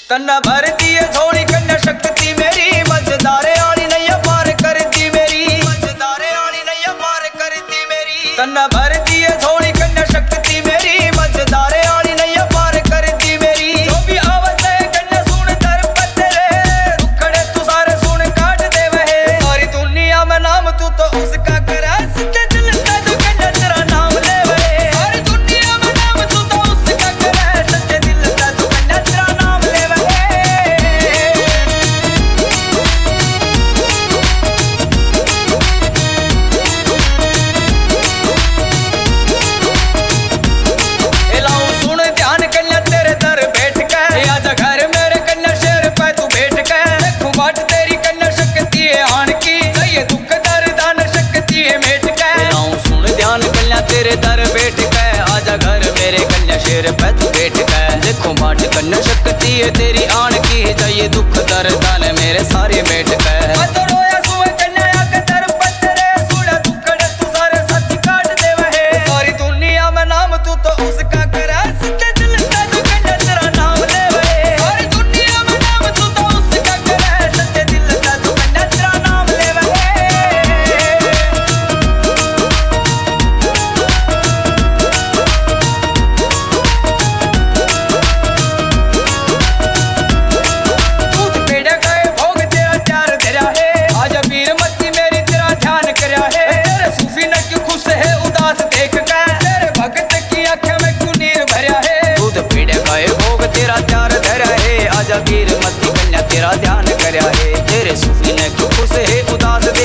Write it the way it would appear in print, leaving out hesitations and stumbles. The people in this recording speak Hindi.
तन्ना भर दिए थोड़ी कन्या शक्ति मेरी, मझदारे आली नैया पार कर दी मेरी, मझदारे आली नैया पार कर दी मेरी। तन्ना भर दिए थोड़ी कन्या शक्ति मेरी, मझदारे आली नैया पार कर दी मेरी। जो भी आवत है कन्या सुन दर पत्रे, दुखड़े तू सारे सुन काट दे वहे। सारी दुनिया में नाम तू तो उसका करे, सच्चे दिल से जो कन्या तेरा नाम ले वहे। सारी दुनिया में नाम तू तो उसका करे, सच्चे दिल से जो कन्या तेरा नाम ले वहे। एलाऊं सुन ध्यान कन्या तेरे दर बैठ के, आजा घर मेरे कन्या शेर पे तू बैठ के। देखूं बाट तेरी कन्या शक्ति है आन की, ये दुख दर दान शक्ति है मेट के। एलाऊं सुन ध्यान कन्या तेरे दर बैठ के, आजा घर मेरे कन्या शेर पे तू बैठ के। देखूं बाट कन्या शक्ति है तेरी आन की, ये दुख दर दान मेरे सारे मेट के। सारी दुनिया में नाम तू तो उसका करे, सच्चे दिल से जो कन्या तेरा नाम ले वहे। सारी दुनिया में नाम तू तो उसका करे, सच्चे दिल से जो कन्या तेरा नाम ले वहे। दूध पेड़ा गए भोग तेरा प्यार तेरा है, आजा वीर मती मेरी तेरा ध्यान करया है। तेरे सूफी न क्यों खुश है उदास देख के, तेरे भगत की आंखें में क्यों नीर भरया है। दूध पेड़ा गए भोग तेरा प्यार धरा है, आजा वीर मती कन्या तेरा ध्यान करया है। तेरे सूफी न क्यों खुश है उदास